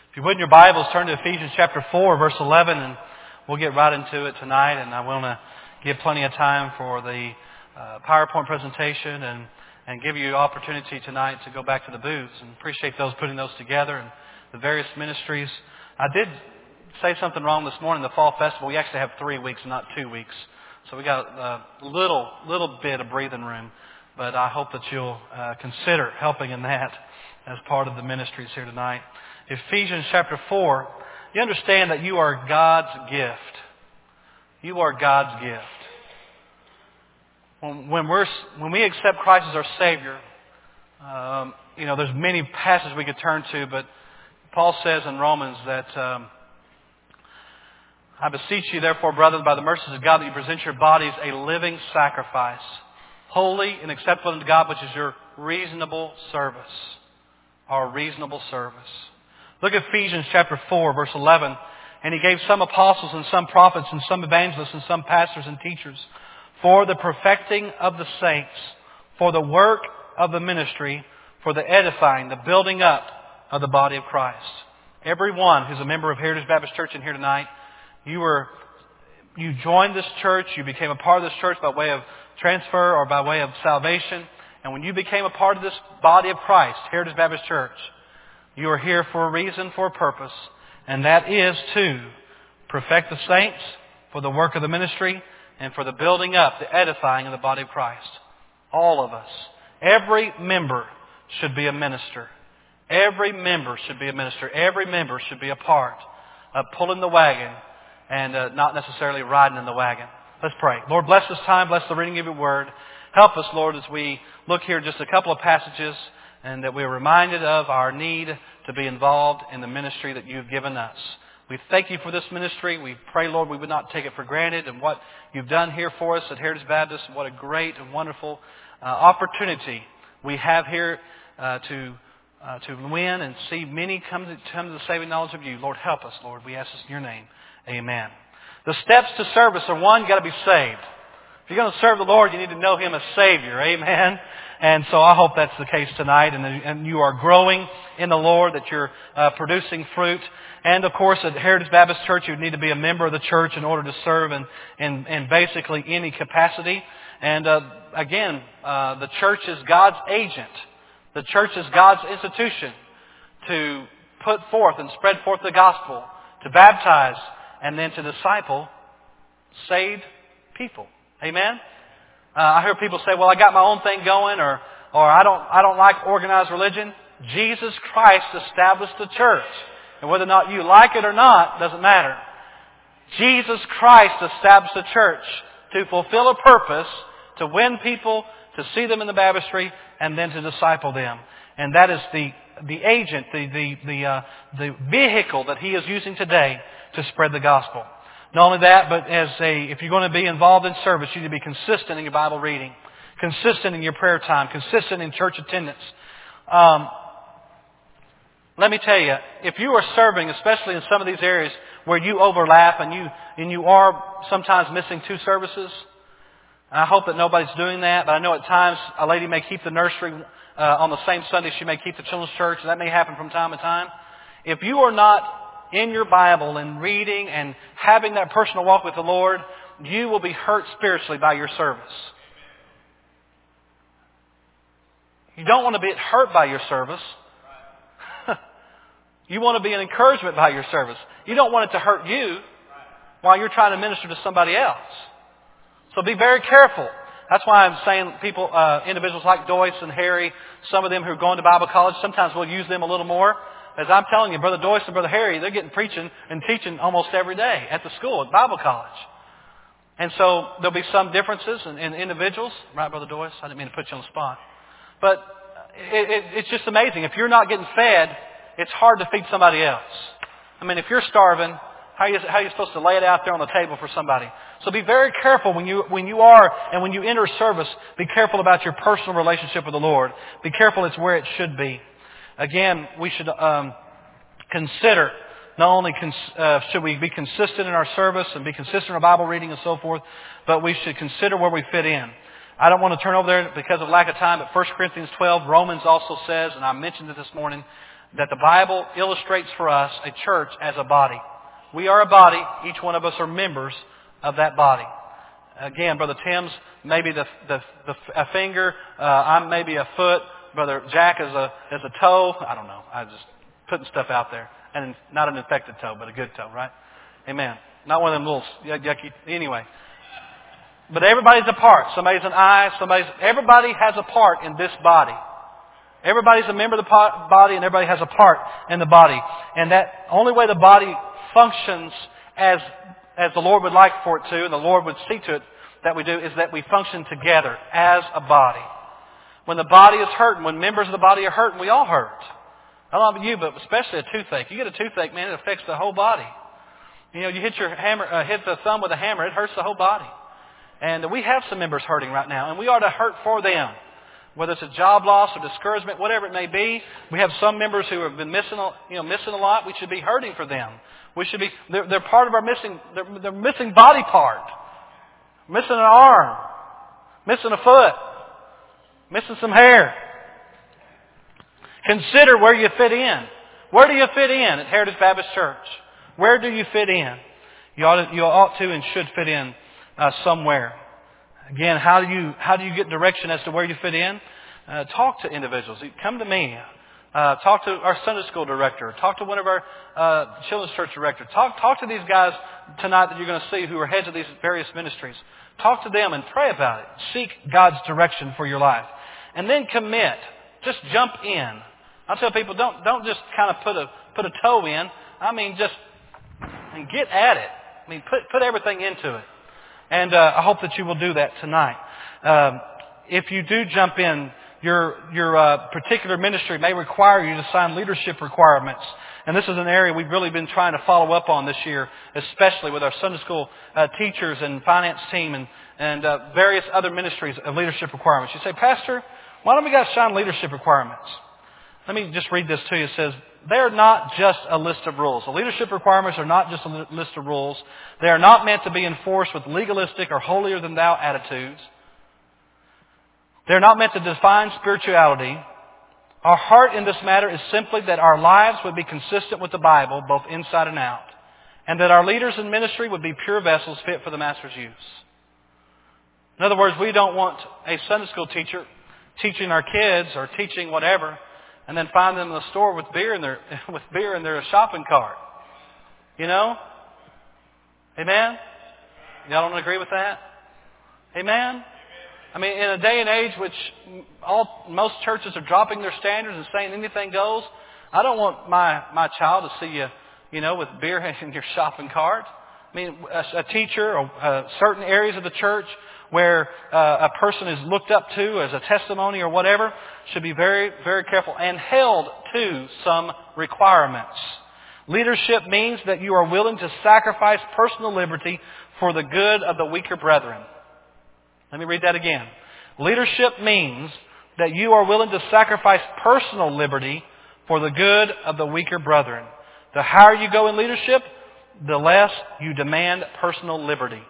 If you would in your Bibles, turn to Ephesians chapter 4, verse 11, and we'll get right into it tonight. And I want to give plenty of time for the PowerPoint presentation and give you opportunity tonight to go back to the booths. And appreciate those putting those together and the various ministries. I did say something wrong this morning. The Fall Festival, we actually have 3 weeks, not 2 weeks. So we got a little bit of breathing room. But I hope that you'll consider helping in that as part of the ministries here tonight. Ephesians chapter 4, you understand that you are God's gift. You are God's gift. When we accept Christ as our Savior, there's many passages we could turn to, but Paul says in Romans that, I beseech you, therefore, brethren, by the mercies of God, that you present your bodies a living sacrifice, holy and acceptable unto God, which is your reasonable service. Our reasonable service. Look at Ephesians chapter 4, verse 11. And he gave some apostles and some prophets and some evangelists and some pastors and teachers for the perfecting of the saints, for the work of the ministry, for the edifying, the building up of the body of Christ. Everyone who's a member of Heritage Baptist Church in here tonight, you joined this church, you became a part of this church by way of transfer or by way of salvation. And when you became a part of this body of Christ, Heritage Baptist Church, you are here for a reason, for a purpose, and that is to perfect the saints for the work of the ministry and for the building up, the edifying of the body of Christ. All of us. Every member should be a minister. Every member should be a minister. Every member should be a part of pulling the wagon and not necessarily riding in the wagon. Let's pray. Lord, bless this time. Bless the reading of your word. Help us, Lord, as we look here just a couple of passages and that we're reminded of our need to be involved in the ministry that you've given us. We thank you for this ministry. We pray, Lord, we would not take it for granted and what you've done here for us at Heritage Baptist. What a great and wonderful opportunity we have here to win and see many come to the saving knowledge of you. Lord, help us, Lord. We ask this in your name. Amen. The steps to service are, one, you've got to be saved. If you're going to serve the Lord, you need to know Him as Savior. Amen. And so I hope that's the case tonight, and you are growing in the Lord, that you're producing fruit. And of course, at Heritage Baptist Church, you would need to be a member of the church in order to serve in basically any capacity. And again, the church is God's agent. The church is God's institution to put forth and spread forth the gospel, to baptize, and then to disciple saved people. Amen? I hear people say, well, I got my own thing going, or I don't like organized religion. Jesus Christ established the church. And whether or not you like it or not, doesn't matter. Jesus Christ established the church to fulfill a purpose, to win people, to see them in the baptistry, and then to disciple them. And that is the agent, the vehicle that He is using today to spread the gospel. Not only that, but if you're going to be involved in service, you need to be consistent in your Bible reading, consistent in your prayer time, consistent in church attendance. Let me tell you, if you are serving, especially in some of these areas where you overlap and you are sometimes missing 2 services, I hope that nobody's doing that. But I know at times a lady may keep the nursery on the same Sunday. She may keep the children's church, and that may happen from time to time. If you are not in your Bible and reading and having that personal walk with the Lord, you will be hurt spiritually by your service. You don't want to be hurt by your service. You want to be an encouragement by your service. You don't want it to hurt you while you're trying to minister to somebody else. So be very careful. That's why I'm saying people, individuals like Doyce and Harry, some of them who are going to Bible college, sometimes we'll use them a little more. As I'm telling you, Brother Doyce and Brother Harry, they're getting preaching and teaching almost every day at the school, at Bible college. And so there'll be some differences in individuals. Right, Brother Doyce? I didn't mean to put you on the spot. But it's just amazing. If you're not getting fed, it's hard to feed somebody else. I mean, if you're starving, how are you supposed to lay it out there on the table for somebody? So be very careful when you are and when you enter service. Be careful about your personal relationship with the Lord. Be careful it's where it should be. Again, we should consider not only should we be consistent in our service and be consistent in our Bible reading and so forth, but we should consider where we fit in. I don't want to turn over there because of lack of time, but 1 Corinthians 12, Romans also says, and I mentioned it this morning, that the Bible illustrates for us a church as a body. We are a body. Each one of us are members of that body. Again, Brother Tim's maybe a finger. I'm maybe a foot. Brother Jack is a toe. I don't know. I'm just putting stuff out there. And not an infected toe, but a good toe, right? Amen. Not one of them little yucky. Anyway. But everybody's a part. Somebody's an eye. Everybody has a part in this body. Everybody's a member of the body, and everybody has a part in the body. And that only way the body functions as the Lord would like for it to, and the Lord would see to it that we do, is that we function together as a body. When the body is hurting, when members of the body are hurting, we all hurt. I don't know about you, but especially a toothache. You get a toothache, man, it affects the whole body. You know, you hit the thumb with a hammer, it hurts the whole body. And we have some members hurting right now, and we ought to hurt for them. Whether it's a job loss or discouragement, whatever it may be, we have some members who have been missing a lot. We should be hurting for them. They're part of our they're missing body part. Missing an arm. Missing a foot. Missing some hair. Consider where you fit in. Where do you fit in at Heritage Baptist Church? Where do you fit in? You ought to and should fit in somewhere. Again, how do you get direction as to where you fit in? Talk to individuals. Come to me. Talk to our Sunday school director. Talk to one of our children's church directors. Talk to these guys tonight that you're going to see who are heads of these various ministries. Talk to them and pray about it. Seek God's direction for your life. And then commit. Just jump in. I tell people, don't just kind of put a toe in. I mean, just get at it. I mean, put everything into it. And I hope that you will do that tonight. If you do jump in, your particular ministry may require you to sign leadership requirements. And this is an area we've really been trying to follow up on this year, especially with our Sunday school teachers and finance team and various other ministries of leadership requirements. You say, Pastor, why don't we guys sign leadership requirements? Let me just read this to you. It says, they are not just a list of rules. The leadership requirements are not just a list of rules. They are not meant to be enforced with legalistic or holier-than-thou attitudes. They're not meant to define spirituality. Our heart in this matter is simply that our lives would be consistent with the Bible, both inside and out, and that our leaders in ministry would be pure vessels fit for the Master's use. In other words, we don't want a Sunday school teacher teaching our kids or teaching whatever, and then find them in the store with beer in their shopping cart. You know? Amen? Y'all don't agree with that? Amen? I mean, in a day and age which most churches are dropping their standards and saying anything goes, I don't want my child to see you with beer in your shopping cart. I mean, a teacher or certain areas of the church where a person is looked up to as a testimony or whatever should be very, very careful and held to some requirements. Leadership means that you are willing to sacrifice personal liberty for the good of the weaker brethren. Let me read that again. Leadership means that you are willing to sacrifice personal liberty for the good of the weaker brethren. The higher you go in leadership, the less you demand personal liberty.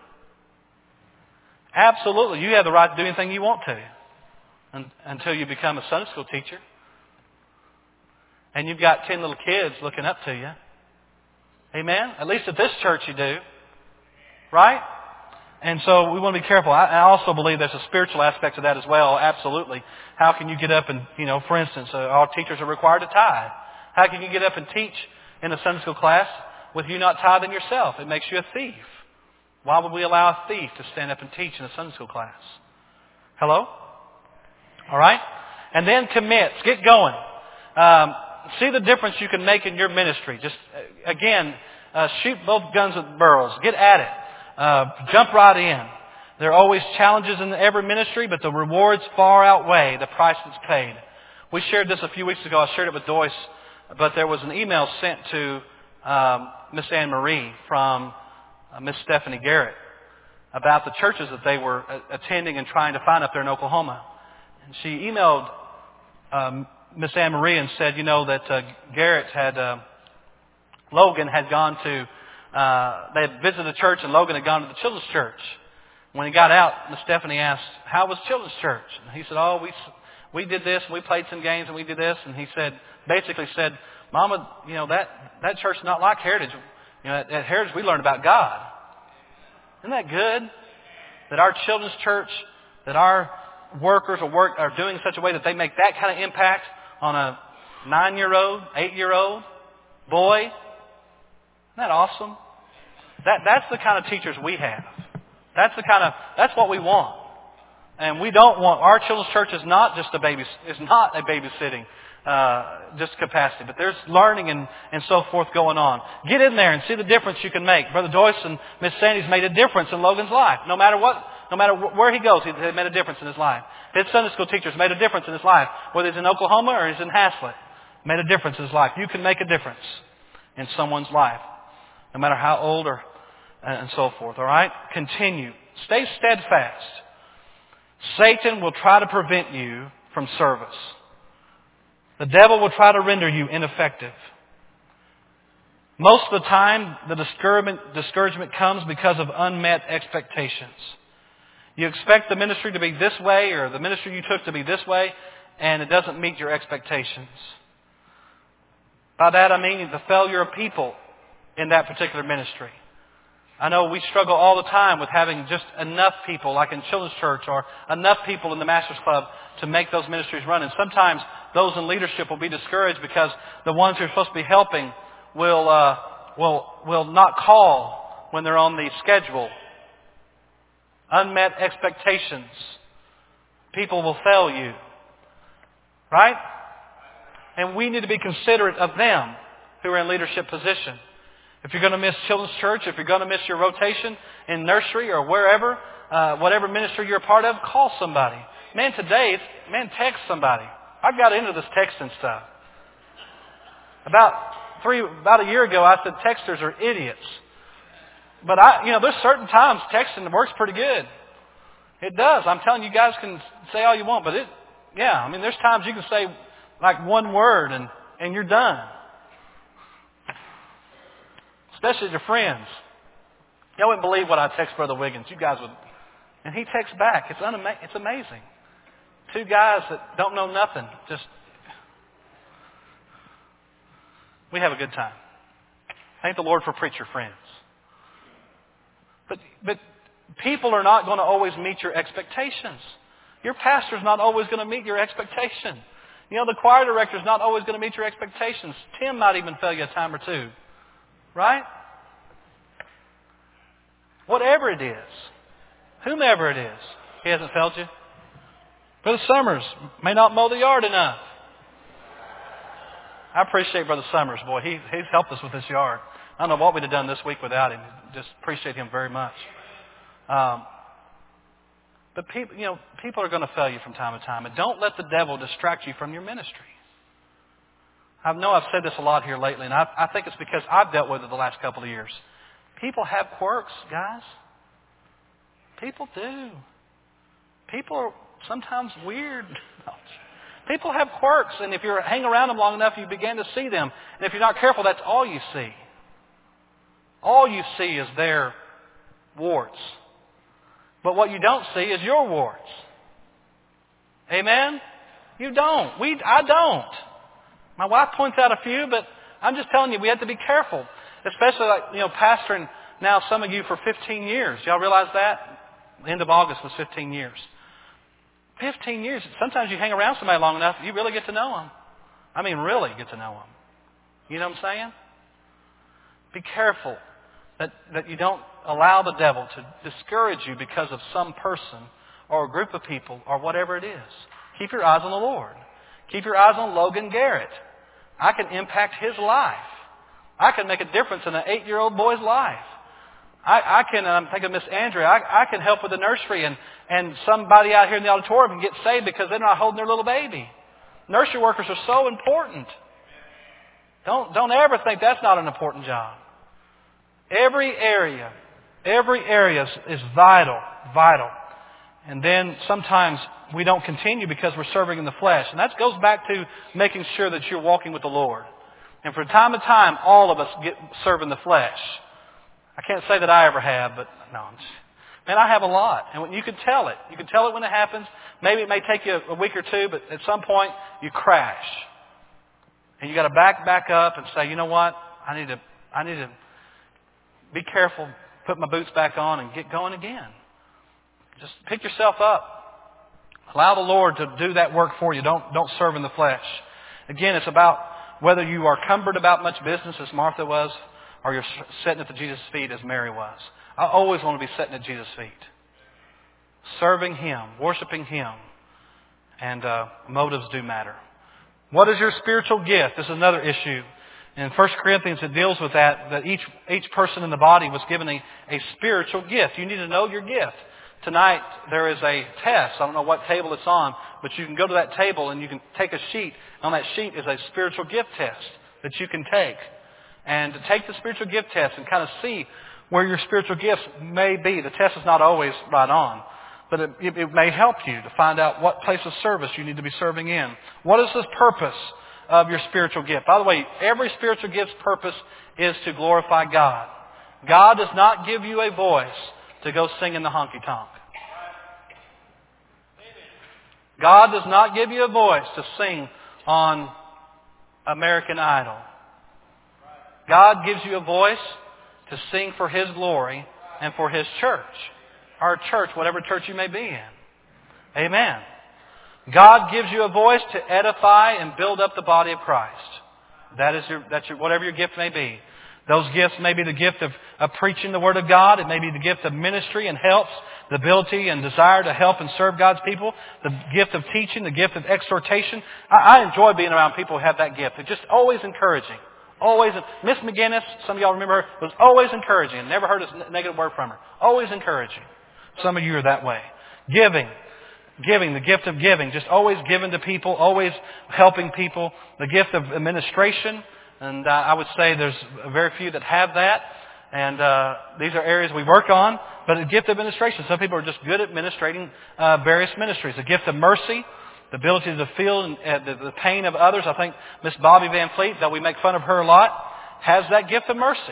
Absolutely. You have the right to do anything you want to until you become a Sunday school teacher. And you've got 10 little kids looking up to you. Amen? At least at this church you do. Right? And so we want to be careful. I also believe there's a spiritual aspect to that as well. Absolutely. How can you get up and, for instance, all teachers are required to tithe. How can you get up and teach in a Sunday school class with you not tithing yourself? It makes you a thief. Why would we allow a thief to stand up and teach in a Sunday school class? Hello? All right? And then commit. Get going. See the difference you can make in your ministry. Just, again, shoot both guns with barrels. Get at it. Jump right in. There are always challenges in every ministry, but the rewards far outweigh the price that's paid. We shared this a few weeks ago. I shared it with Joyce, but there was an email sent to Miss Anne Marie from Miss Stephanie Garrett about the churches that they were attending and trying to find up there in Oklahoma. And she emailed Miss Anne Marie and said, that Garrett Logan had gone to, they had visited a church and Logan had gone to the children's church. When he got out, Miss Stephanie asked, how was children's church? And he said, we did this and we played some games and we did this. And he said, basically said, Mama, that church is not like Heritage. At Heritage we learn about God. Isn't that good? That our children's church, that our workers are doing in such a way that they make that kind of impact on a 9-year-old, 8-year-old boy. Isn't that awesome? That's the kind of teachers we have. That's what we want. And we don't want, our children's church is not just a babysitting just capacity, but there's learning and so forth going on. Get in there and see the difference you can make. Brother Joyce and Miss Sandy's made a difference in Logan's life. No matter where he goes, they made a difference in his life. His Sunday school teachers made a difference in his life, whether he's in Oklahoma or he's in Haslett. Made a difference in his life. You can make a difference in someone's life, no matter how old and so forth. All right? Continue. Stay steadfast. Satan will try to prevent you from service. The devil will try to render you ineffective. Most of the time, the discouragement comes because of unmet expectations. You expect the ministry to be this way or the ministry you took to be this way, and it doesn't meet your expectations. By that I mean the failure of people in that particular ministry. I know we struggle all the time with having just enough people, like in Children's Church, or enough people in the Master's Club to make those ministries run. And sometimes those in leadership will be discouraged because the ones who are supposed to be helping will not call when they're on the schedule. Unmet expectations. People will fail you. Right? And we need to be considerate of them who are in leadership position. If you're going to miss Children's Church, if you're going to miss your rotation in nursery or wherever, whatever ministry you're a part of, call somebody. Text somebody. I got into this texting stuff. About a year ago, I said texters are idiots. But there's certain times texting works pretty good. It does. I'm telling you, guys can say all you want, but there's times you can say like one word and you're done. Especially your friends. Y'all wouldn't believe what I text Brother Wiggins. You guys would. And he texts back. It's amazing. Two guys that don't know nothing. We have a good time. Thank the Lord for preacher friends. But people are not going to always meet your expectations. Your pastor's not always going to meet your expectation. The choir director's not always going to meet your expectations. Tim might even fail you a time or two. Right? Whatever it is. Whomever it is. He hasn't failed you. Brother Summers may not mow the yard enough. I appreciate Brother Summers. Boy, he's helped us with this yard. I don't know what we'd have done this week without him. Just appreciate him very much. But people are going to fail you from time to time. And don't let the devil distract you from your ministry. I know I've said this a lot here lately, and I think it's because I've dealt with it the last couple of years. People have quirks, guys. People do. People are sometimes weird. People have quirks, and if you hang around them long enough, you begin to see them. And if you're not careful, that's all you see. All you see is their warts. But what you don't see is your warts. Amen? You don't. I don't. My wife points out a few, but I'm just telling you, we have to be careful. Especially pastoring now some of you for 15 years. Y'all realize that? The end of August was 15 years. 15 years. Sometimes you hang around somebody long enough, you really get to know them. I mean, really get to know them. You know what I'm saying? Be careful that you don't allow the devil to discourage you because of some person or a group of people or whatever it is. Keep your eyes on the Lord. Keep your eyes on Logan Garrett. I can impact his life. I can make a difference in an 8-year-old boy's life. I'm thinking of Miss Andrea. I can help with the nursery and somebody out here in the auditorium can get saved because they're not holding their little baby. Nursery workers are so important. Don't ever think that's not an important job. Every area is vital. And then sometimes we don't continue because we're serving in the flesh. And that goes back to making sure that you're walking with the Lord. And from time to time, all of us serve in the flesh. I can't say that I ever have, but no. I have a lot. And you can tell it. You can tell it when it happens. Maybe it may take you a week or two, but at some point, you crash. And you got to back up and say, you know what? I need to be careful, put my boots back on and get going again. Just pick yourself up. Allow the Lord to do that work for you. Don't serve in the flesh. Again, it's about whether you are cumbered about much business as Martha was, or you're sitting at the Jesus' feet as Mary was. I always want to be sitting at Jesus' feet. Serving Him, worshiping Him. And motives do matter. What is your spiritual gift? This is another issue. In 1 Corinthians it deals with that each person in the body was given a spiritual gift. You need to know your gift. Tonight there is a test. I don't know what table it's on, but you can go to that table and you can take a sheet. On that sheet is a spiritual gift test that you can take. And to take the spiritual gift test and kind of see where your spiritual gifts may be. The test is not always right on. But it may help you to find out what place of service you need to be serving in. What is the purpose of your spiritual gift? By the way, every spiritual gift's purpose is to glorify God. God does not give you a voice to go sing in the honky-tonk. God does not give you a voice to sing on American Idol. God gives you a voice to sing for His glory and for His church. Our church, whatever church you may be in. Amen. God gives you a voice to edify and build up the body of Christ. That's your whatever your gift may be. Those gifts may be the gift of preaching the Word of God. It may be the gift of ministry and helps, the ability and desire to help and serve God's people. The gift of teaching, the gift of exhortation. I enjoy being around people who have that gift. It's just always encouraging. Always. Miss McGinnis, some of y'all remember her, was always encouraging. Never heard a negative word from her. Always encouraging. Some of you are that way. Giving, the gift of giving. Just always giving to people, always helping people. The gift of administration. And I would say there's very few that have that. And these are areas we work on. But a gift of administration. Some people are just good at administrating various ministries. A gift of mercy. The ability to feel the pain of others. I think Miss Bobby Van Fleet, though we make fun of her a lot, has that gift of mercy.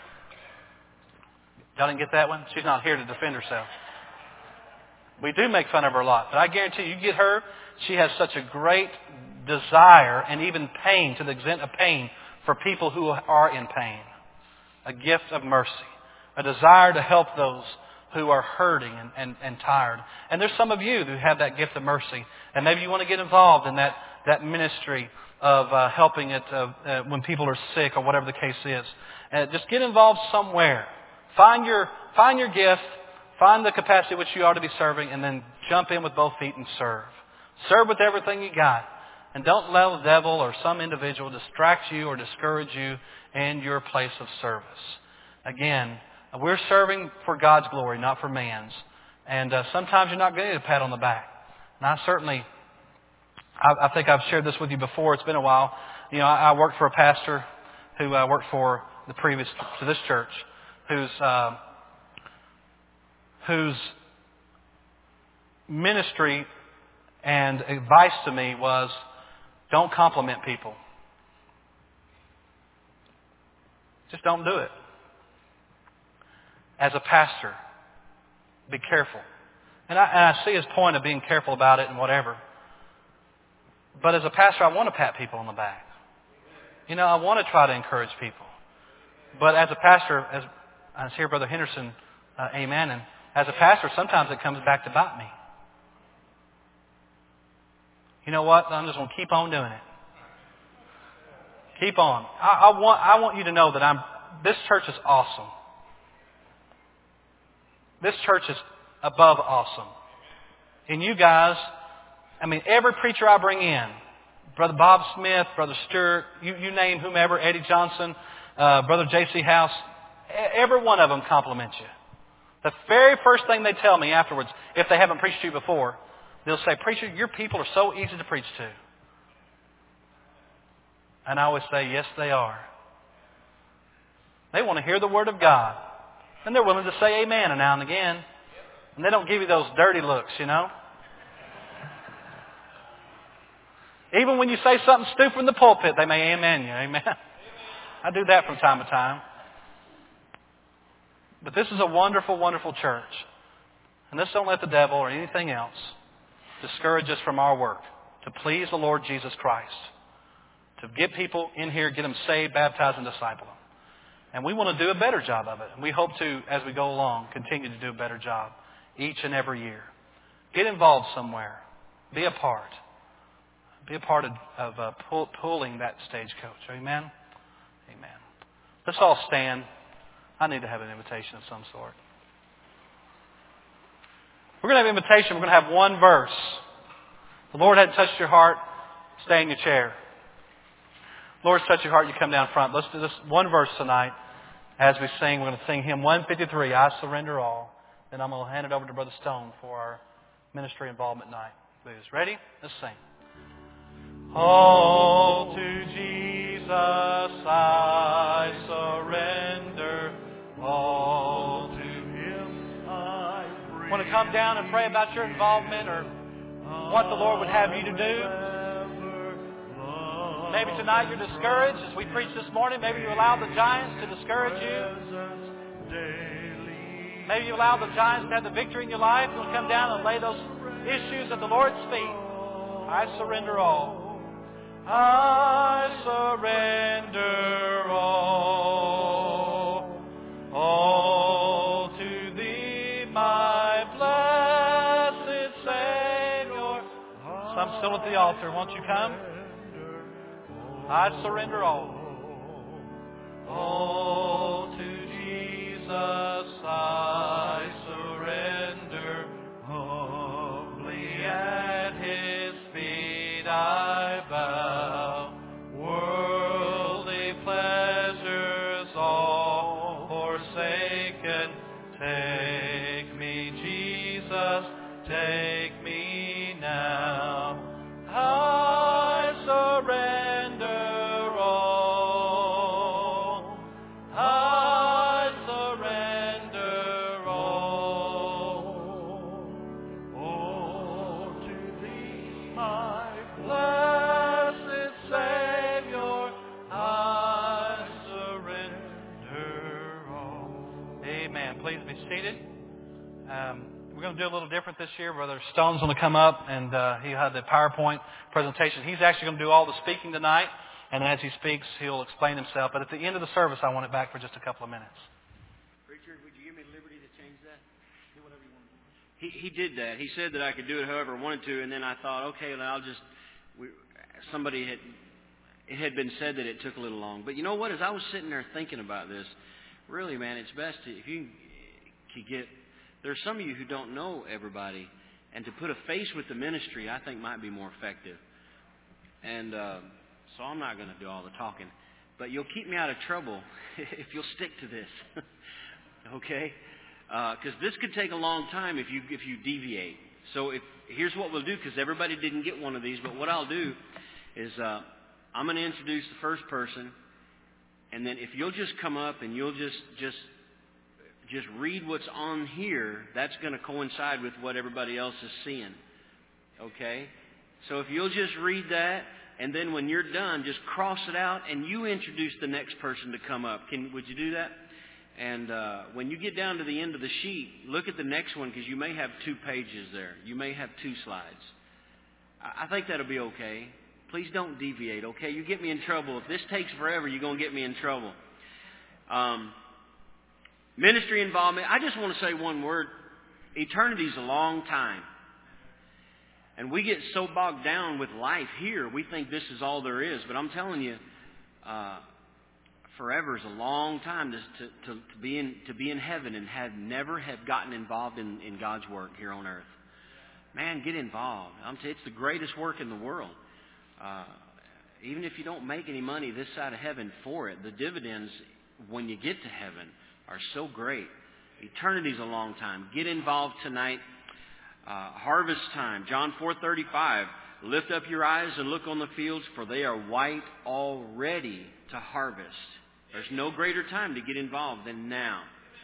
Y'all didn't get that one? She's not here to defend herself. We do make fun of her a lot. But I guarantee you get her, she has such a great desire and even pain, to the extent of pain, for people who are in pain. A gift of mercy. A desire to help those who are hurting and tired. And there's some of you who have that gift of mercy. And maybe you want to get involved in that ministry of helping it when people are sick or whatever the case is. Just get involved somewhere. Find your gift. Find the capacity which you ought to be serving, and then jump in with both feet and serve. Serve with everything you got. And don't let the devil or some individual distract you or discourage you in your place of service. Again, we're serving for God's glory, not for man's. And sometimes you're not going to get a pat on the back. And I think I've shared this with you before. It's been a while. You know, I worked for a pastor who worked for the previous to this church, whose ministry and advice to me was, don't compliment people. Just don't do it. As a pastor, be careful. And I see his point of being careful about it and whatever. But as a pastor, I want to pat people on the back. You know, I want to try to encourage people. But as a pastor, as I hear Brother Henderson, amen, and as a pastor, sometimes it comes back to bite me. You know what? I'm just going to keep on doing it. Keep on. I want you to know that this church is awesome. This church is above awesome. And you guys, I mean, every preacher I bring in, Brother Bob Smith, Brother Stewart, you name whomever, Eddie Johnson, Brother J.C. House, every one of them compliment you. The very first thing they tell me afterwards, if they haven't preached to you before, they'll say, "Preacher, your people are so easy to preach to." And I always say, yes, they are. They want to hear the Word of God. And they're willing to say amen now and again. And they don't give you those dirty looks, you know. Even when you say something stupid in the pulpit, they may amen you. Amen. I do that from time to time. But this is a wonderful, wonderful church. And let's don't let the devil or anything else discourage us from our work to please the Lord Jesus Christ. to get people in here, get them saved, baptized, and disciple them. And we want to do a better job of it. And we hope to, as we go along, continue to do a better job each and every year. Get involved somewhere. Be a part. Be a part of pulling that stagecoach. Amen? Amen. Let's all stand. I need to have an invitation of some sort. We're going to have an invitation. We're going to have one verse. If the Lord hadn't touched your heart, stay in your chair. Lord's touched your heart, you come down front. Let's do this one verse tonight as we sing. We're going to sing hymn 153, I Surrender All. Then I'm going to hand it over to Brother Stone for our ministry involvement night. Please. Ready? Let's sing. All to Jesus I surrender. All to Him I bring. Want to come down and pray about your involvement or what the Lord would have you to do? Maybe tonight you're discouraged as we preach this morning. Maybe you allow the giants to discourage you. Maybe you allow the giants to have the victory in your life. You'll come down and lay those issues at the Lord's feet. I surrender all. I surrender all. All to Thee, my blessed Savior. Some still at the altar. Won't you come? I surrender all. All to Jesus I surrender. Humbly at His feet I bow. Worldly pleasures all forsaken. Take me, Jesus, take me now. I surrender. We're going to do a little different this year. Brother Stone's going to come up, and he had the PowerPoint presentation. He's actually going to do all the speaking tonight, and as he speaks, he'll explain himself. But at the end of the service, I want it back for just a couple of minutes. Preacher, would you give me liberty to change that? Do whatever you want to do. He did that. He said that I could do it however I wanted to, and then I thought, okay, well, I'll just... It had been said that it took a little long. But you know what? As I was sitting there thinking about this, really, man, it's best if you can get... There's some of you who don't know everybody, and to put a face with the ministry, I think might be more effective. And so I'm not going to do all the talking. But you'll keep me out of trouble if you'll stick to this. Okay? Because this could take a long time if you deviate. So here's what we'll do, because everybody didn't get one of these. But what I'll do is I'm going to introduce the first person, and then if you'll just come up and you'll just read what's on here, that's going to coincide with what everybody else is seeing. Okay? So if you'll just read that, and then when you're done, just cross it out, and you introduce the next person to come up. Would you do that? And when you get down to the end of the sheet, look at the next one, because you may have 2 pages there. You may have 2 slides. I think that'll be okay. Please don't deviate, okay? You get me in trouble. If this takes forever, you're going to get me in trouble. Ministry involvement. I just want to say one word. Eternity's a long time. And we get so bogged down with life here, we think this is all there is. But I'm telling you, forever is a long time to be in heaven and never have gotten involved in God's work here on earth. Man, get involved. It's the greatest work in the world. Even if you don't make any money this side of heaven for it, the dividends when you get to heaven are so great. Eternity's a long time. Get involved tonight. Harvest time. John 4:35. Lift up your eyes and look on the fields, for they are white already to harvest. There's no greater time to get involved than now.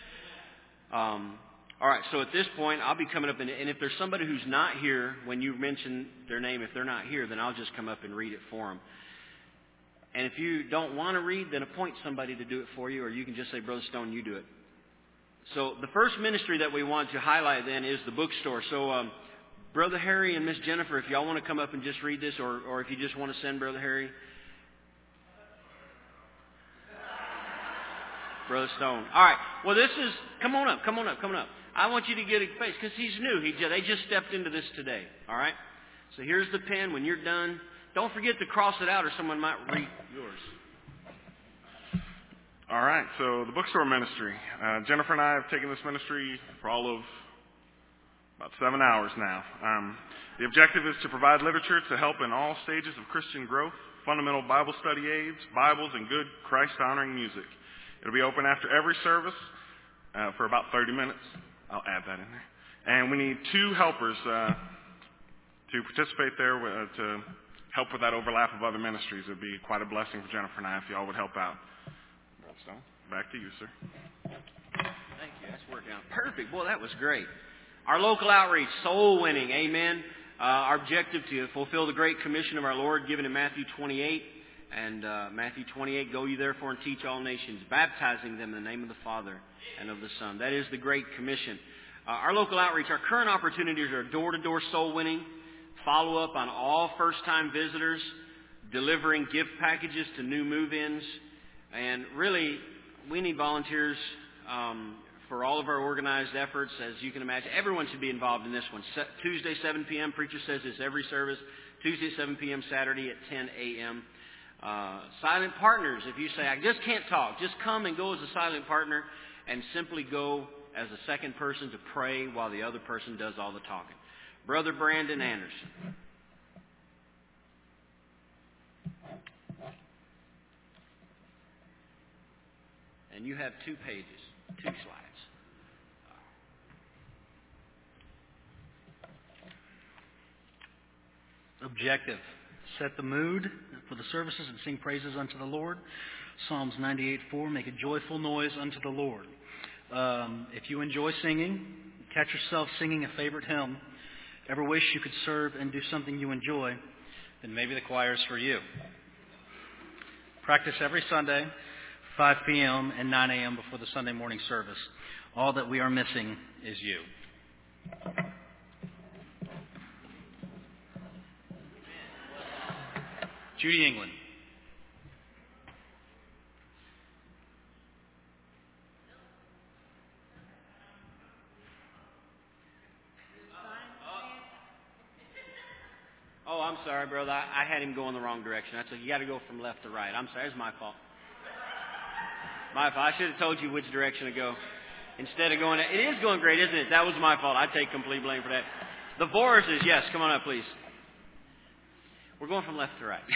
All right, so at this point, I'll be coming up, and if there's somebody who's not here, when you mention their name, if they're not here, then I'll just come up and read it for them. And if you don't want to read, then appoint somebody to do it for you, or you can just say, Brother Stone, you do it. So the first ministry that we want to highlight then is the bookstore. So Brother Harry and Miss Jennifer, if y'all want to come up and just read this, or if you just want to send Brother Harry, Brother Stone. All right. Well, this is... Come on up. I want you to get a face because he's new. They just stepped into this today. All right? So here's the pen. When you're done, don't forget to cross it out or someone might read yours. All right. So the bookstore ministry. Jennifer and I have taken this ministry for all of about 7 hours now. The objective is to provide literature to help in all stages of Christian growth, fundamental Bible study aids, Bibles, and good Christ-honoring music. It'll be open after every service for about 30 minutes. I'll add that in there. And we need 2 helpers to participate there to help with that overlap of other ministries. It would be quite a blessing for Jennifer and I if you all would help out. Stone, back to you, sir. Thank you. That's working out perfect. Boy, that was great. Our local outreach, soul winning, amen. Our objective to fulfill the Great Commission of our Lord given in Matthew 28. And Matthew 28, go ye therefore and teach all nations, baptizing them in the name of the Father and of the Son. That is the Great Commission. Our local outreach, our current opportunities are door-to-door soul winning, follow-up on all first-time visitors, delivering gift packages to new move-ins. And really, we need volunteers for all of our organized efforts. As you can imagine, everyone should be involved in this one. Tuesday, 7 p.m., preacher says this every service. Tuesday, 7 p.m., Saturday at 10 a.m. Silent partners, if you say, I just can't talk, just come and go as a silent partner and simply go as a second person to pray while the other person does all the talking. Brother Brandon Anderson. And you have 2 pages, 2 slides. Objective. Set the mood for the services and sing praises unto the Lord. Psalms 98:4, make a joyful noise unto the Lord. If you enjoy singing, catch yourself singing a favorite hymn, ever wish you could serve and do something you enjoy, then maybe the choir is for you. Practice every Sunday, 5 p.m. and 9 a.m. before the Sunday morning service. All that we are missing is you. Judy England. Oh, I'm sorry, brother. I had him go in the wrong direction. I said, you got to go from left to right. I'm sorry. It's my fault. My fault. I should have told you which direction to go. Instead of going... It is going great, isn't it? That was my fault. I take complete blame for that. The Voruses, yes. Come on up, please. We're going from left to right.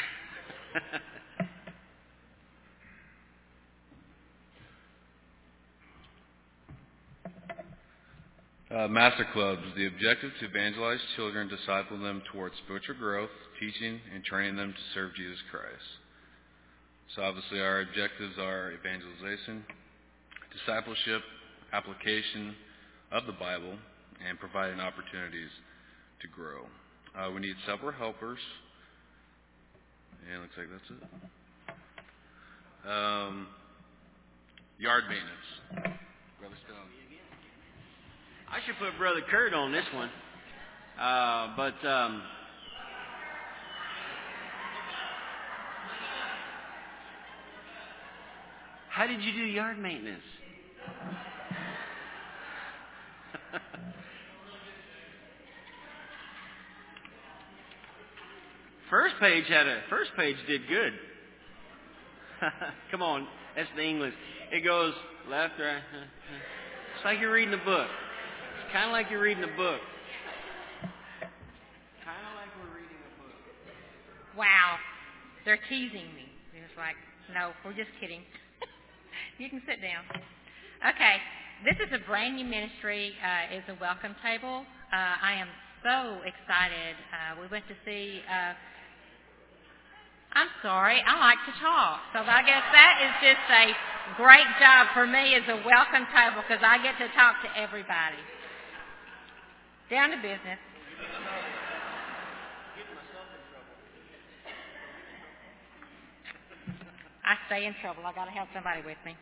Master Clubs, the objective to evangelize children, disciple them towards spiritual growth, teaching and training them to serve Jesus Christ. So obviously our objectives are evangelization, discipleship, application of the Bible, and providing opportunities to grow. We need several helpers. And it looks like that's it. Yard maintenance. Brother Stone. I should put Brother Kurt on this one. How did you do yard maintenance? First page did good. Come on, that's the English. It goes left, right. It's like you're reading a book. It's kind of like you're reading a book. Kind of like we're reading a book. Wow, they're teasing me. It's like, no, we're just kidding. You can sit down. Okay, this is a brand new ministry. It's a welcome table. I am so excited. We went to see... I'm sorry, I like to talk. So I guess that is just a great job for me as a welcome table because I get to talk to everybody. Down to business. I stay in trouble. I got to have somebody with me.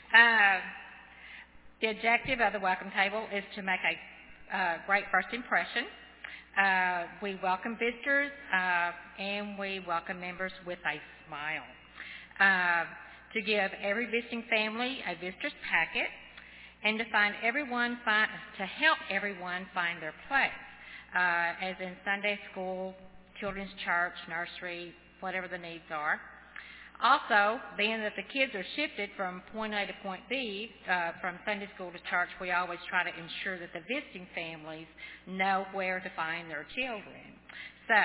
The objective of the welcome table is to make a great first impression. We welcome visitors and we welcome members with a smile. to give every visiting family a visitor's packet, and to help everyone find their place, as in Sunday school, children's church, nursery, whatever the needs are. Also, being that the kids are shifted from point A to point B, from Sunday school to church, we always try to ensure that the visiting families know where to find their children. So,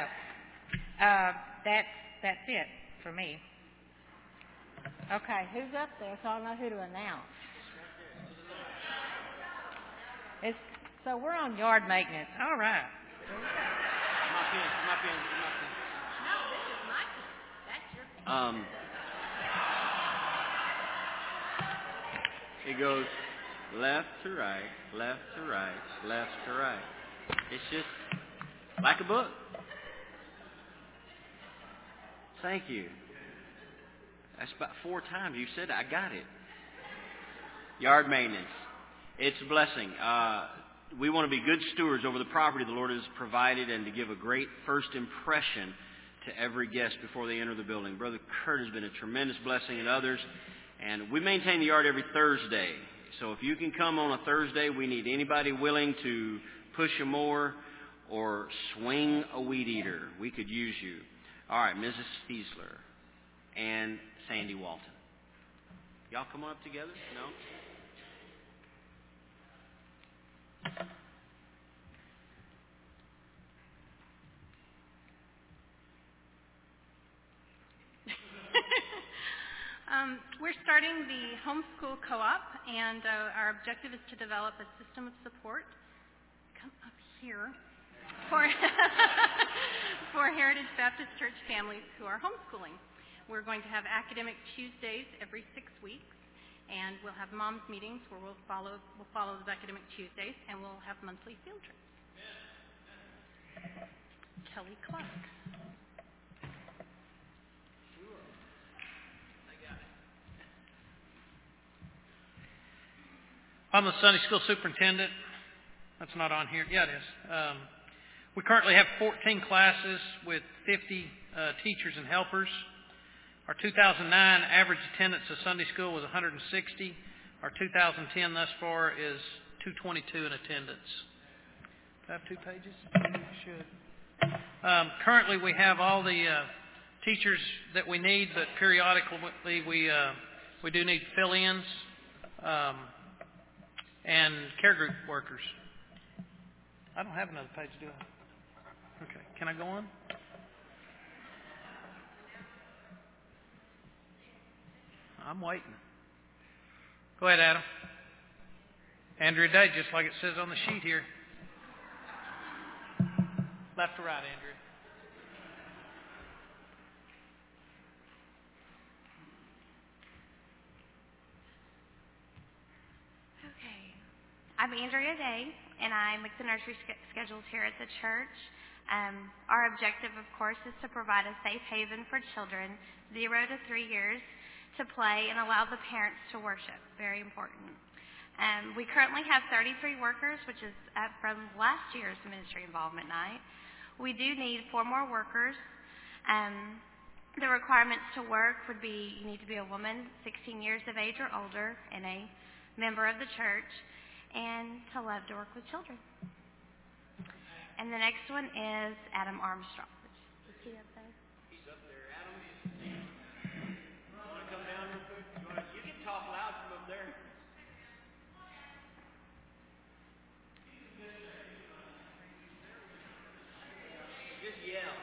that's it for me. Okay, who's up there so I'll know who to announce? So we're on yard maintenance. All right. My pen. No, this is my pen. That's your pen. It goes left to right, left to right, left to right. It's just like a book. Thank you. That's about 4 times you said it. I got it. Yard maintenance. It's a blessing. We want to be good stewards over the property the Lord has provided and to give a great first impression to every guest before they enter the building. Brother Kurt has been a tremendous blessing, and others. And we maintain the yard every Thursday. So if you can come on a Thursday, we need anybody willing to push a mower or swing a weed eater. We could use you. All right, Mrs. Stiesler and Sandy Walton. Y'all come on up together? No? We're starting the homeschool co-op, and our objective is to develop a system of support. Come up here for Heritage Baptist Church families who are homeschooling. We're going to have academic Tuesdays every 6 weeks, and we'll have moms meetings where we'll follow those academic Tuesdays, and we'll have monthly field trips. Kelly Clark. I'm the Sunday school superintendent. That's not on here. Yeah, it is. We currently have 14 classes with 50 teachers and helpers. Our 2009 average attendance of Sunday school was 160. Our 2010 thus far is 222 in attendance. Do I have 2 pages? I should. Currently we have all the teachers that we need, but periodically we do need fill-ins. And care group workers. I don't have another page, do I? Okay. Can I go on? I'm waiting. Go ahead, Adam. Andrea Day, just like it says on the sheet here. Left to right, Andrea. I'm Andrea Day, and I make the nursery schedules here at the church. Our objective, of course, is to provide a safe haven for children 0 to 3 years to play and allow the parents to worship. Very important. We currently have 33 workers, which is up from last year's ministry involvement night. We do need 4 more workers. The requirements to work would be you need to be a woman 16 years of age or older and a member of the church, and to love to work with children. And the next one is Adam Armstrong. Is he up there? He's up there. Adam, you want to come down real quick? You can talk loud from up there. Just yell.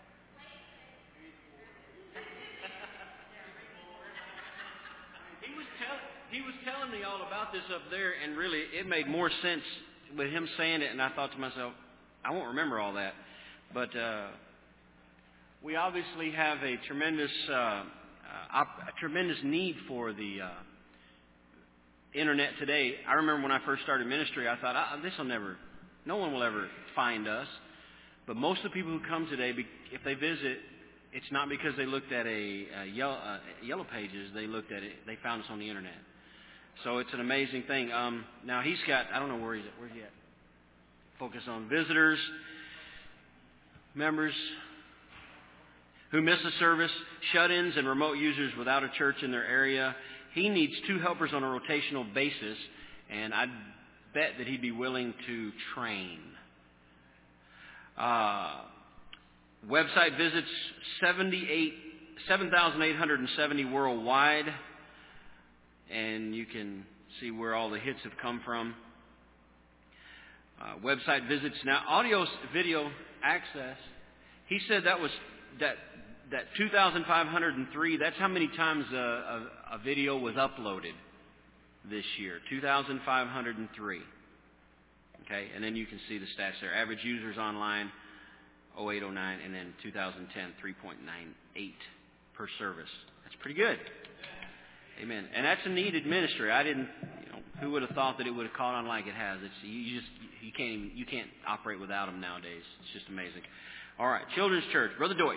He was telling me all about this up there, and really it made more sense with him saying it, and I thought to myself, I won't remember all that. But we obviously have a tremendous need for the internet today. I remember when I first started ministry, I thought, no one will ever find us. But most of the people who come today, if they visit, it's not because they looked at a Yellow Pages. They found us on the internet. So it's an amazing thing. Now he's got, I don't know where he's at. Where's he at? Focus on visitors, members. who miss a service, shut-ins and remote users without a church in their area. He needs 2 helpers on a rotational basis, and I bet that he'd be willing to train. Website visits 7,870 worldwide, and you can see where all the hits have come from. Website visits now, audio video access. He said that 2,503. That's how many times a video was uploaded this year. 2,503. Okay, and then you can see the stats there. Average users online, 0809, and then 2010, 3.98 per service. That's pretty good. Amen. And that's a needed ministry. Who would have thought that it would have caught on like it has? You can't operate without them nowadays. It's just amazing. All right, Children's Church, Brother Doyce.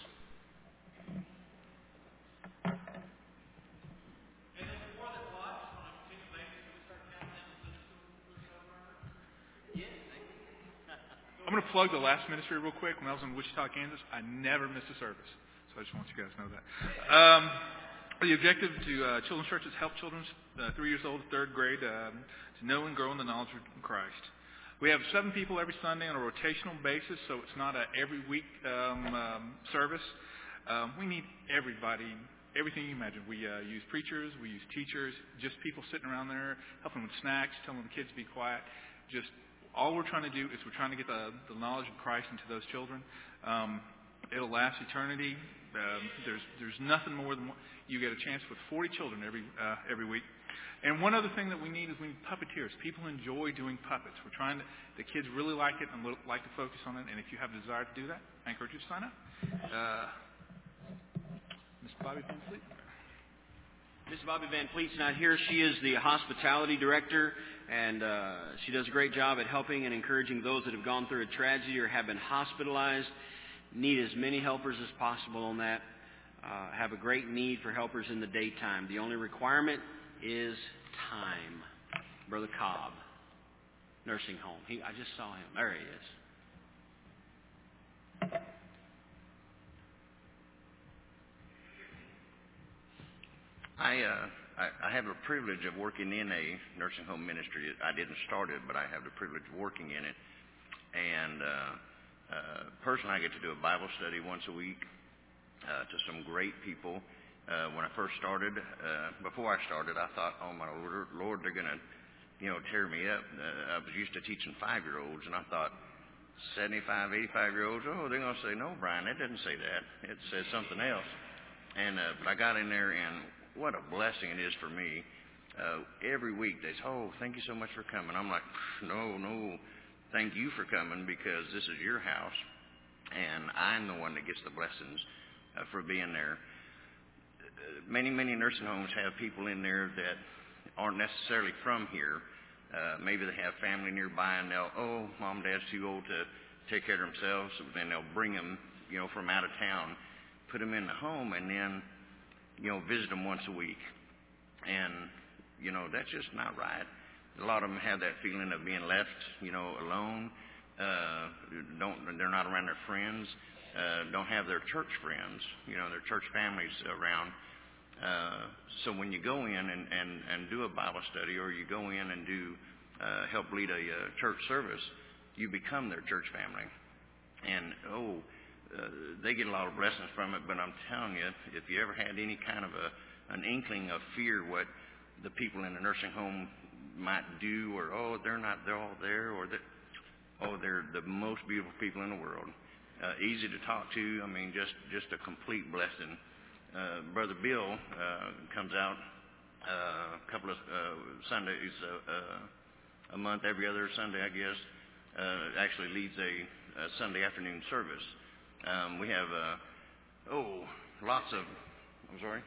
I'm going to plug the last ministry real quick. When I was in Wichita, Kansas, I never missed a service. So I just want you guys to know that. The objective to Children's Church is help children 3 years old to 3rd grade to know and grow in the knowledge of Christ. We have 7 people every Sunday on a rotational basis, so it's not a every week service. We need everybody, everything you imagine. We use preachers, we use teachers, just people sitting around there, helping with snacks, telling the kids to be quiet. Just all we're trying to do is we're trying to get the knowledge of Christ into those children. It'll last eternity. There's nothing more than you get a chance with 40 children every week. And one other thing that we need is we need puppeteers. People enjoy doing puppets. The kids really like it and like to focus on it. And if you have a desire to do that, I encourage you to sign up. Miss Bobby Van Fleet. Miss Bobby Van Fleet's not here. She is the hospitality director, and she does a great job at helping and encouraging those that have gone through a tragedy or have been hospitalized. Need as many helpers as possible on that. Have a great need for helpers in the daytime. The only requirement is time. Brother Cobb, nursing home. I just saw him. There he is. I have the privilege of working in a nursing home ministry. I didn't start it, but I have the privilege of working in it. And personally, I get to do a Bible study once a week to some great people. When I first started, before I started, I thought, oh my Lord, they're going to, tear me up. I was used to teaching 5-year-olds, and I thought, 75, 85-year-olds, they're going to say, no, Brian, that doesn't say that. It says something else. And but I got in there, and what a blessing it is for me. Every week they say, thank you so much for coming. I'm like, no, thank you for coming, because this is your house, and I'm the one that gets the blessings for being there. Many nursing homes have people in there that aren't necessarily from here. Maybe they have family nearby, and they'll, mom and dad's too old to take care of themselves, so then they'll bring them, from out of town, put them in the home, and then, visit them once a week. And, that's just not right. A lot of them have that feeling of being left, alone. They're not around their friends. Don't have their church friends, their church families around. So when you go in and do a Bible study, or you go in and do help lead a church service, you become their church family. And they get a lot of blessings from it. But I'm telling you, if you ever had any kind of an inkling of fear what the people in the nursing home might do, or they're all there, or they're the most beautiful people in the world. Easy to talk to. I mean, just a complete blessing. Brother Bill comes out a couple of Sundays a month, every other Sunday, I guess. Actually leads a Sunday afternoon service. We have lots of. I'm sorry.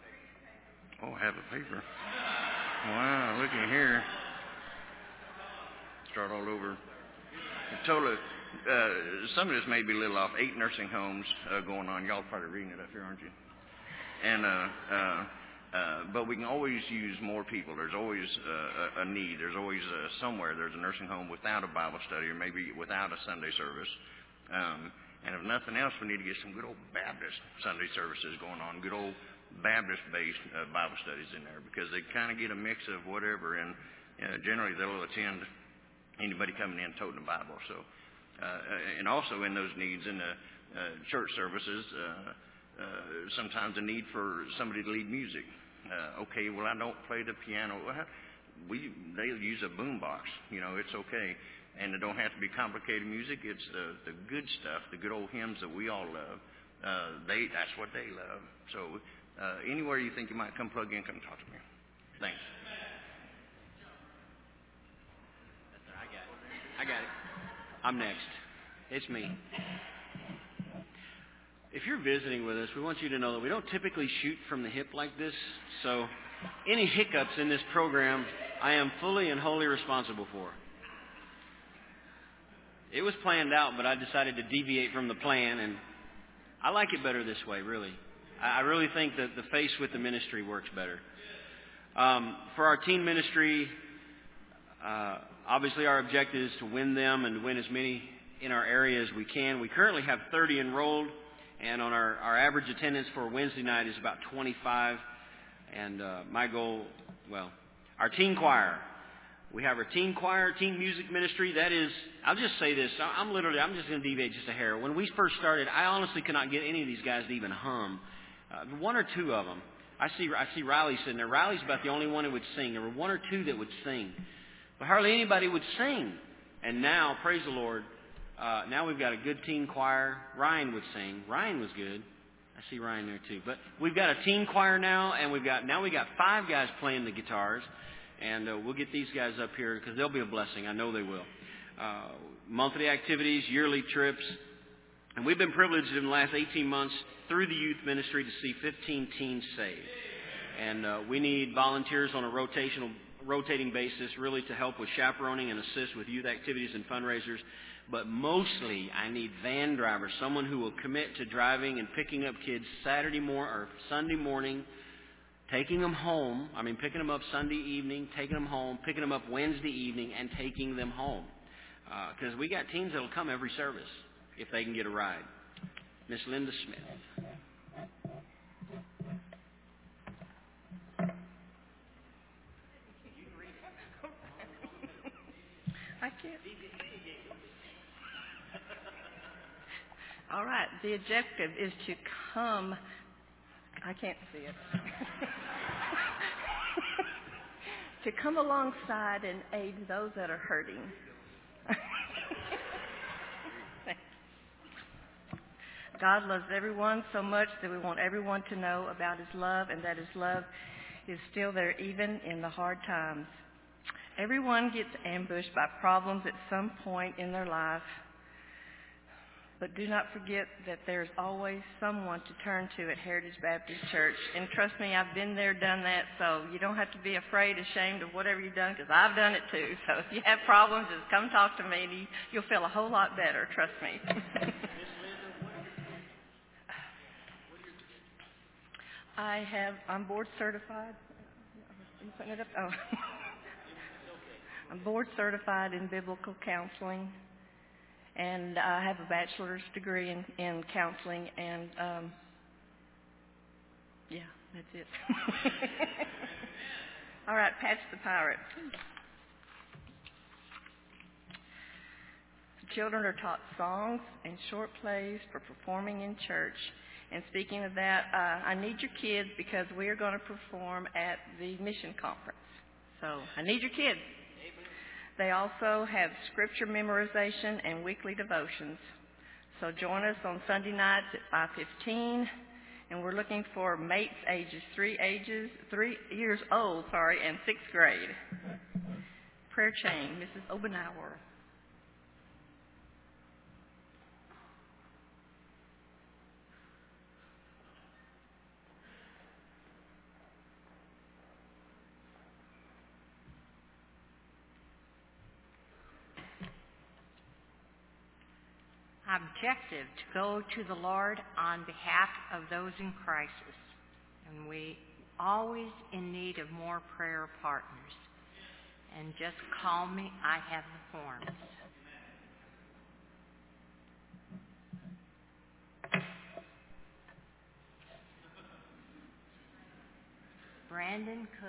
I have a paper. Wow, look at here. Start all over. Totally. Some of this may be a little off. 8 nursing homes going on. Y'all probably reading it up here, aren't you? And but we can always use more people. There's always a need. There's always somewhere there's a nursing home without a Bible study, or maybe without a Sunday service. And if nothing else, we need to get some good old Baptist Sunday services going on, good old Baptist-based Bible studies in there, because they kind of get a mix of whatever, and generally they'll attend anybody coming in toting the Bible. So, and also in those needs in the church services, sometimes a need for somebody to lead music. Okay, well, I don't play the piano. Well, they'll use a boombox. It's okay. And it don't have to be complicated music. It's the good stuff, the good old hymns that we all love. That's what they love. So anywhere you think you might come plug in, come talk to me. Thanks. I got it. I'm next. It's me. If you're visiting with us, we want you to know that we don't typically shoot from the hip like this. So any hiccups in this program, I am fully and wholly responsible for. It was planned out, but I decided to deviate from the plan, and I like it better this way, really. I really think that the face with the ministry works better. For our teen ministry, obviously our objective is to win them and to win as many in our area as we can. We currently have 30 enrolled, and on our average attendance for Wednesday night is about 25. And my goal, our teen choir. We have our teen choir, teen music ministry. That is, I'll just say this. I'm just going to deviate just a hair. When we first started, I honestly could not get any of these guys to even hum. One or two of them. I see Riley sitting there. Riley's about the only one who would sing. There were one or two that would sing. But hardly anybody would sing. And now, praise the Lord, now we've got a good teen choir. Ryan would sing. Ryan was good. I see Ryan there too. But we've got a teen choir now, and we got 5 guys playing the guitars. And we'll get these guys up here because they'll be a blessing. I know they will. Monthly activities, yearly trips. And we've been privileged in the last 18 months through the youth ministry to see 15 teens saved. And we need volunteers on a rotating basis really to help with chaperoning and assist with youth activities and fundraisers. But mostly I need van drivers, someone who will commit to driving and picking up kids Saturday morning or Sunday morning, picking them up Sunday evening, taking them home, picking them up Wednesday evening, and taking them home. Because we got teens that will come every service if they can get a ride. Miss Linda Smith. I can't. All right. The objective is to come. I can't see it. To come alongside and aid those that are hurting. God loves everyone so much that we want everyone to know about His love, and that His love is still there even in the hard times. Everyone gets ambushed by problems at some point in their life. But do not forget that there's always someone to turn to at Heritage Baptist Church. And trust me, I've been there, done that, so you don't have to be afraid, ashamed of whatever you've done, because I've done it too. So if you have problems, just come talk to me, and you'll feel a whole lot better, trust me. I'm board certified. Are you putting it up? Oh. I'm board certified in biblical counseling. And I have a bachelor's degree in counseling, and that's it. All right, Patch the Pirate. Children are taught songs and short plays for performing in church. And speaking of that, I need your kids because we are going to perform at the mission conference. So I need your kids. They also have scripture memorization and weekly devotions. So join us on Sunday nights at 5:15, and we're looking for mates ages 3 years old, and 6th grade. Prayer chain, Mrs. Obenauer. Objective to go to the Lord on behalf of those in crisis. And we always in need of more prayer partners. And just call me. I have the forms. Brandon Cook.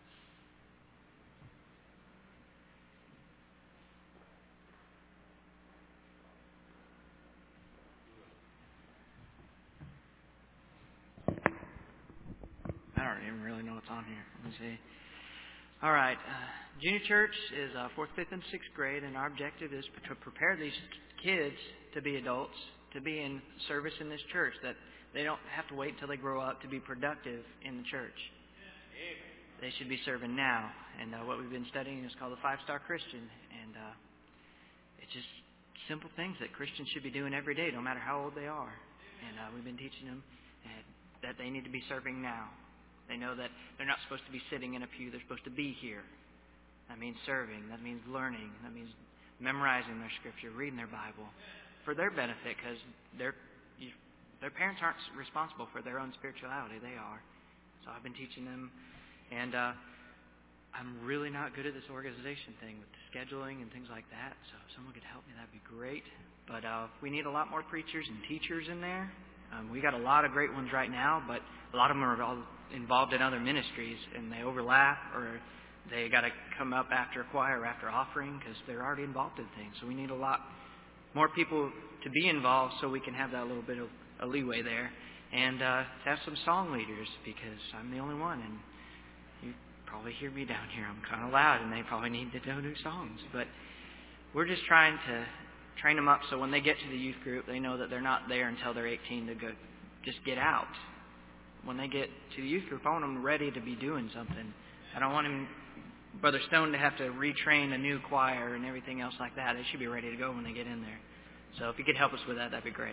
I don't even really know what's on here. Let me see. All right. Junior church is 4th, 5th, and 6th grade, and our objective is to prepare these kids to be adults, to be in service in this church, that they don't have to wait until they grow up to be productive in the church. They should be serving now. And what we've been studying is called the 5-Star Christian. And it's just simple things that Christians should be doing every day, no matter how old they are. And we've been teaching them that they need to be serving now. They know that they're not supposed to be sitting in a pew. They're supposed to be here. That means serving. That means learning. That means memorizing their scripture, reading their Bible for their benefit, because their parents aren't responsible for their own spirituality. They are. So I've been teaching them. And I'm really not good at this organization thing with scheduling and things like that. So if someone could help me, that'd be great. But we need a lot more preachers and teachers in there. We got a lot of great ones right now, but a lot of them are all involved in other ministries, and they overlap, or they got to come up after choir or after offering because they're already involved in things. So we need a lot more people to be involved so we can have that little bit of a leeway there, and to have some song leaders, because I'm the only one, and you probably hear me down here. I'm kind of loud, and they probably need to know new songs. But we're just trying to train them up so when they get to the youth group, they know that they're not there until they're 18 to go just get out. When they get to the youth group, I want them ready to be doing something. I don't want Brother Stone to have to retrain a new choir and everything else like that. They should be ready to go when they get in there. So if you could help us with that, that'd be great.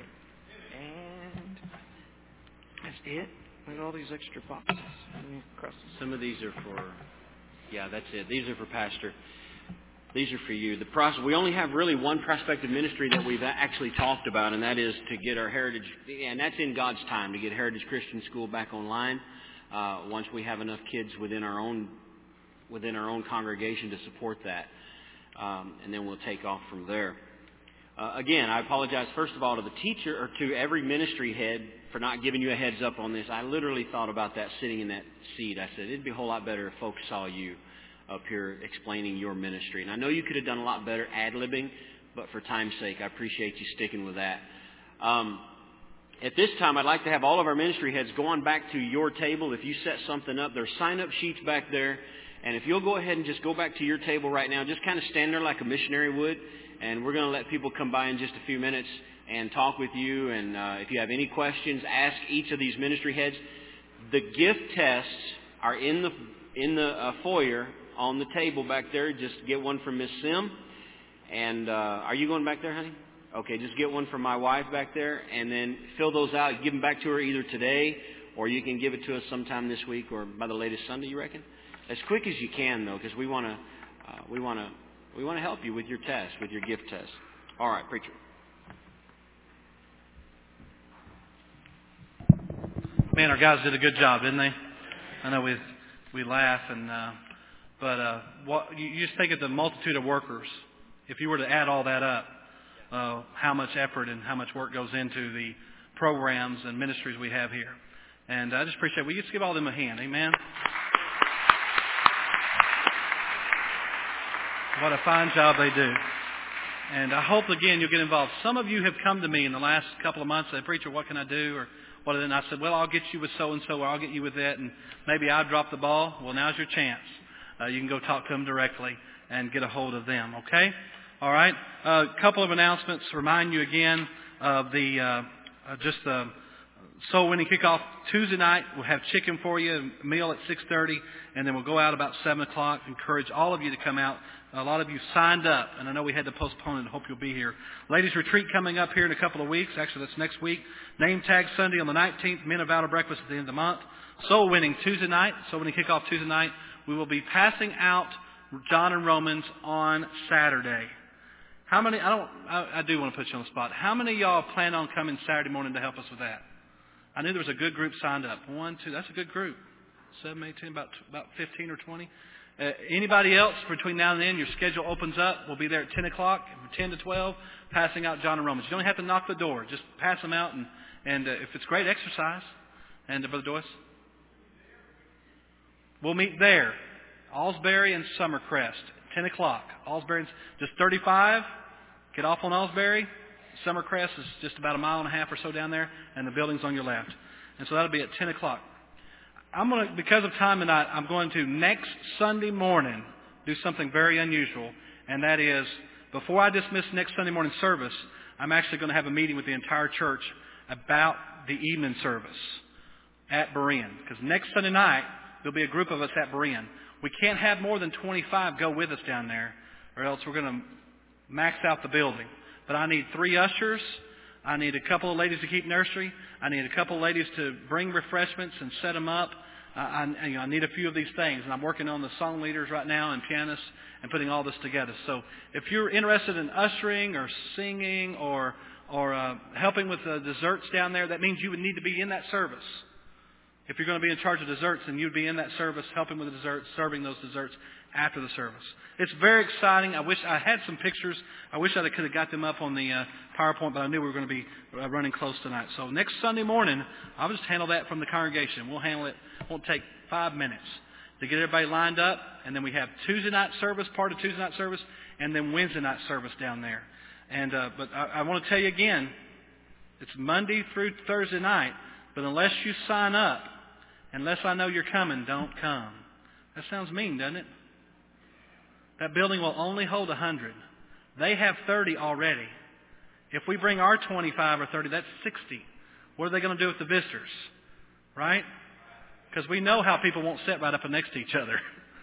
And that's it. There's all these extra boxes. Some of these are for, that's it. These are for Pastor. These are for you. We only have really one prospective ministry that we've actually talked about, and that is to get our Heritage, and that's in God's time, to get Heritage Christian School back online once we have enough kids within our own congregation to support that, and then we'll take off from there. Again, I apologize first of all to the teacher or to every ministry head for not giving you a heads up on this. I literally thought about that sitting in that seat. I said it'd be a whole lot better if folks saw you up here explaining your ministry. And I know you could have done a lot better ad-libbing, but for time's sake, I appreciate you sticking with that. At this time, I'd like to have all of our ministry heads go on back to your table. If you set something up, there's sign-up sheets back there. And if you'll go ahead and just go back to your table right now, just kind of stand there like a missionary would. And we're going to let people come by in just a few minutes and talk with you. And if you have any questions, ask each of these ministry heads. The gift tests are in the foyer on the table back there. Just get one from Miss Sim. And are you going back there, honey? Okay, just get one from my wife back there, and then fill those out. Give them back to her either today, or you can give it to us sometime this week, or by the latest Sunday, you reckon? As quick as you can, though, because we want to help you with your test, with your gift test. All right, preacher. Man, our guys did a good job, didn't they? I know we laugh, but you just think of the multitude of workers. If you were to add all that up, how much effort and how much work goes into the programs and ministries we have here. And I just appreciate it. We just give all them a hand. Amen. What a fine job they do. And I hope, again, you'll get involved. Some of you have come to me in the last couple of months and said, Preacher, what can I do? Or what? And I said, well, I'll get you with so-and-so, or I'll get you with that, and maybe I'll drop the ball. Well, now's your chance. You can go talk to them directly and get a hold of them, okay? All right. A couple of announcements. Remind you again of the soul winning kickoff Tuesday night. We'll have chicken for you, a meal at 6:30, and then we'll go out about 7 o'clock. Encourage all of you to come out. A lot of you signed up, and I know we had to postpone it. I hope you'll be here. Ladies retreat coming up here in a couple of weeks. Actually, that's next week. Name tag Sunday on the 19th. Men of Valor breakfast at the end of the month. Soul winning Tuesday night. Soul winning kickoff Tuesday night. We will be passing out John and Romans on Saturday. How many? I do want to put you on the spot. How many of y'all plan on coming Saturday morning to help us with that? I knew there was a good group signed up. 1, 2. That's a good group. 7, 8, 10, about 15 or 20. Anybody else between now and then? Your schedule opens up. We'll be there at 10 o'clock, from 10 to 12, passing out John and Romans. You don't have to knock the door. Just pass them out, and if it's great exercise. And Brother Doyce. We'll meet there. Alsbury and Summercrest, 10 o'clock. Alsbury, just 35. Get off on Alsbury. Summercrest is just about a mile and a half or so down there, and the building's on your left. And so that'll be at 10 o'clock. Because of time tonight, I'm going to next Sunday morning do something very unusual, and that is, before I dismiss next Sunday morning service, I'm actually going to have a meeting with the entire church about the evening service at Berean. Because next Sunday night, there'll be a group of us at Berean. We can't have more than 25 go with us down there, or else we're going to max out the building. But I need 3 ushers. I need a couple of ladies to keep nursery. I need a couple of ladies to bring refreshments and set them up. I need a few of these things, and I'm working on the song leaders right now and pianists and putting all this together. So if you're interested in ushering or singing or helping with the desserts down there, that means you would need to be in that service. If you're going to be in charge of desserts, then you'd be in that service, helping with the desserts, serving those desserts after the service. It's very exciting. I wish I had some pictures. I wish I could have got them up on the PowerPoint, but I knew we were going to be running close tonight. So next Sunday morning, I'll just handle that from the congregation. We'll handle it. It won't take 5 minutes to get everybody lined up, and then we have Tuesday night service, part of Tuesday night service, and then Wednesday night service down there. And but I want to tell you again, it's Monday through Thursday night, but unless you sign up, unless I know you're coming, don't come. That sounds mean, doesn't it? That building will only hold 100. They have 30 already. If we bring our 25 or 30, that's 60. What are they going to do with the visitors? Right? Because we know how people won't sit right up next to each other.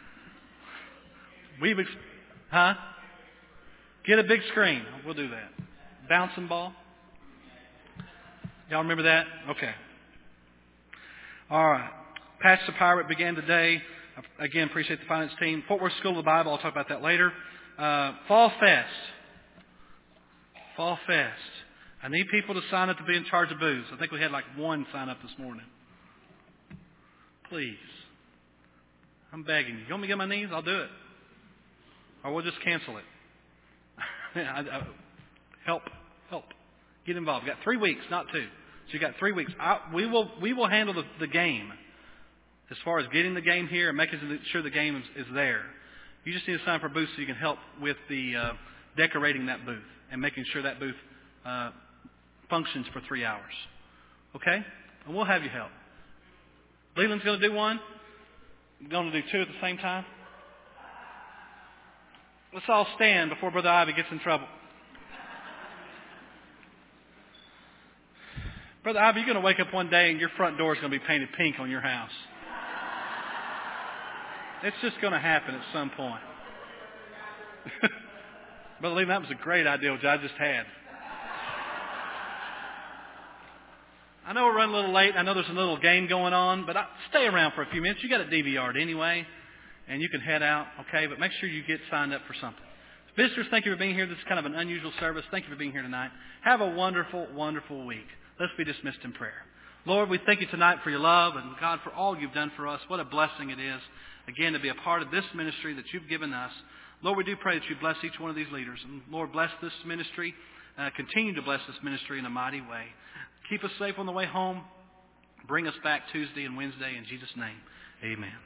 Get a big screen. We'll do that. Bouncing ball. Y'all remember that? Okay. All right. Patch the Pirate began today. Again, appreciate the finance team. Fort Worth School of the Bible, I'll talk about that later. Fall Fest. Fall Fest. I need people to sign up to be in charge of booze. I think we had like 1 sign up this morning. Please. I'm begging you. You want me to get on my knees? I'll do it. Or we'll just cancel it. Help. Get involved. You've got 3 weeks, not 2. So you got 3 weeks. We will handle the game. As far as getting the game here and making sure the game is there. You just need to sign for a booth so you can help with the decorating that booth and making sure that booth functions for 3 hours. Okay? And we'll have you help. Leland's going to do one. I'm going to do 2 at the same time. Let's all stand before Brother Ivy gets in trouble. Brother Ivy, you're going to wake up one day and your front door is going to be painted pink on your house. It's just going to happen at some point. Brother Lee, that was a great idea, which I just had. I know we're running a little late. I know there's a little game going on, but stay around for a few minutes. You got a DVR anyway, and you can head out, okay? But make sure you get signed up for something. Visitors, thank you for being here. This is kind of an unusual service. Thank you for being here tonight. Have a wonderful, wonderful week. Let's be dismissed in prayer. Lord, we thank you tonight for your love and, God, for all you've done for us. What a blessing it is, again, to be a part of this ministry that you've given us. Lord, we do pray that you bless each one of these leaders. And, Lord, bless this ministry. Continue to bless this ministry in a mighty way. Keep us safe on the way home. Bring us back Tuesday and Wednesday. In Jesus' name, amen.